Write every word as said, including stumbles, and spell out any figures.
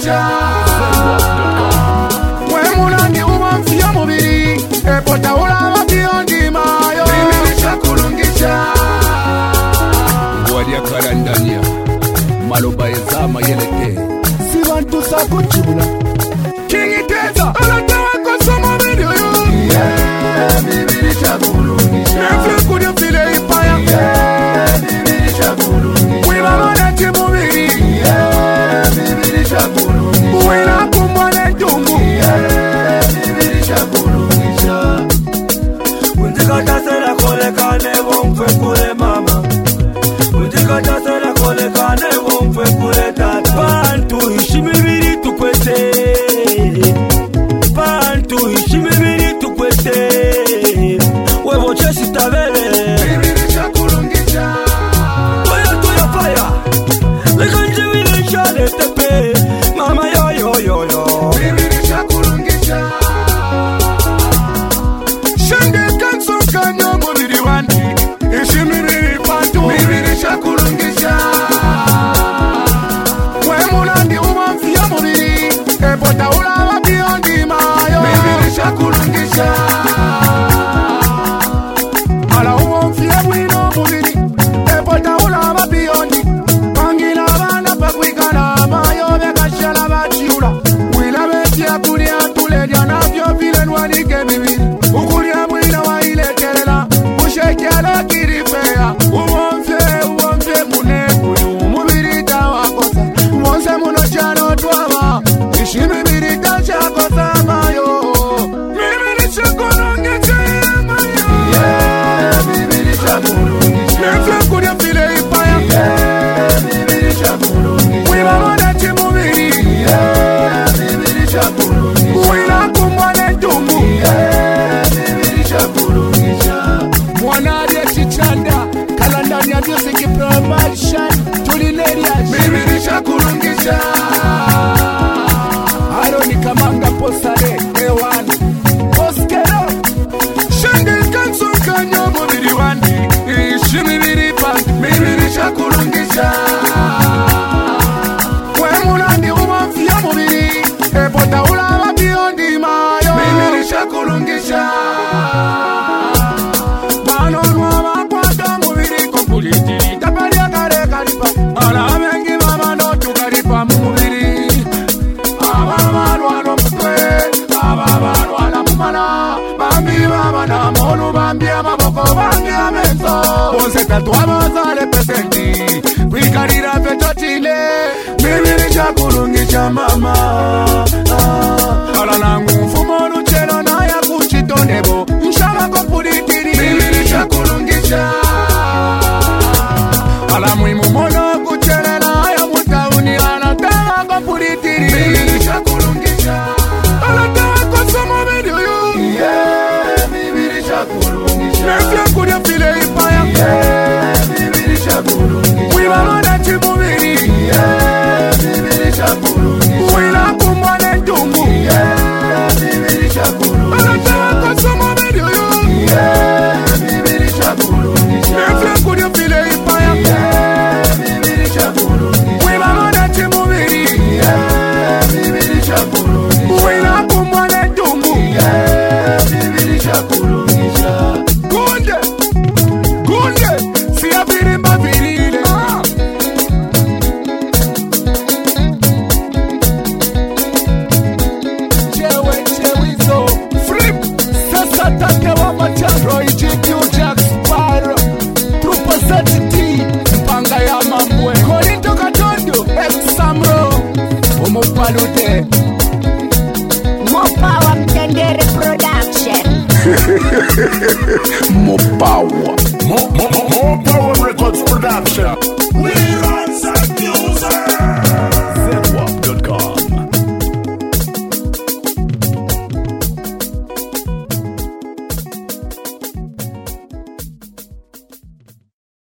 chakulungisha Wemunangi umamfia mubiri Epota ulama biondi mayo Mimi chakulungisha Ngwadi ya karandania Maloba ezama yeleke Sibantu sakuchibula Kingi teza Alatawa kosoma video yo Yeah, mimi chakulungisha Nefle kudia file ipaya Yeah, mimi chakulungisha Wimamana chimubiri Yeah, mimi chakulungisha Wina kumbwane tungu Yeah, mimi chakulungisha Unjikata sela kole kane wongfe kule mama Unjikata sela kole kane wongfe kule tata Bantu ishimibiri tukwete Bantu ishimibiri tukwete Wevo chesi tabele Mimi chakulungisha Toya toya fire Lekanje wile shale tepe Mama yo yo yo yo Mimi chakulungisha Shende kanso kanyo mubiri wandi Ishimibiri pantu Mimi chakulungisha Wemunandi umamfia mubiri Epota ulama biondi mayo Mimi chakulungisha Ala umamfia wino mubiri Epota ulama biondi Pangila bana pakwikana mayo Bekashala bachiula Wila betia kulia tuleja Navyo vile nwanike bibiri Ukulia mwina wa ile kelela Ushekiala kiripea Umamfia umamfia mune kuyu Mubiri tawakosa Umonse muno chano tuwama Ishimibiri tachakosa mayo Mibiri chakulungisha mayo Yeah, mibiri chakulungisha Nefle kudia file ipaya Yeah, mibiri chakulungisha Wimamana chimubiri Yeah, mibiri chakulungisha Wina kumbwane tungu Yeah, mibiri chakulungisha Mwanari chichanda Kalandani ya music promotion Tulineria Mibiri chakulungisha Aroni kamanga posale Ewani Oskero Shenge kanso kanyo mubiri wandi Ishimibiri pantu Mibiri chakulungisha Wemunandi umamfia mubiri Epota ulama biondi mayo Mibiri chakulungisha Banonwa makwata mubiri kompuliti Kapalia kare karipa Ala mengi mama no tukaripa mubiri Ababalwa no mutwe Ababalwa na mumana Bambi mama na molu Bambi amaboko Bambi amenso Bonse tatuwa bozale pesenti Kwikarira feto chile Mibiri chakulungisha mama ah. Ala nangu mfumo luchelo na ya kuchitondebo Mshama kompulitiri Mibiri chakulungisha Ala mwimu mono kuchelela ya mutauni Anatawa kompulitiri Mibiri chakulungisha Anatawa kosoma video yo Yeah, mibiri chakulungisha Nefya kudia file ipaya Yeah, mibiri chakulungisha Wimamana chimubiri Yeah, mibiri chakulungisha Wina kumbwane tungu Yeah, mibiri chakulungisha Anatawa kosoma video yo Yeah, mibiri chakulungisha Nefya kudia file ipaya Yeah, mibiri chakulungisha Wimamana chimubiri Yeah, mibiri chakulungisha Wina kumbwane tungu Yeah, mibiri chakulungisha Gunde Gunde Siya virimba virile ah. Chewe chewizo Flip Sasa take wa machandro Ijikiu Jack Sparrow Trupa Zatiti Mpanga ya mambwe Korinto Katondo Examro Omopalute Mopawa Mtendere Production Mopawa Mo, mo, mo, Mo Power Records Production.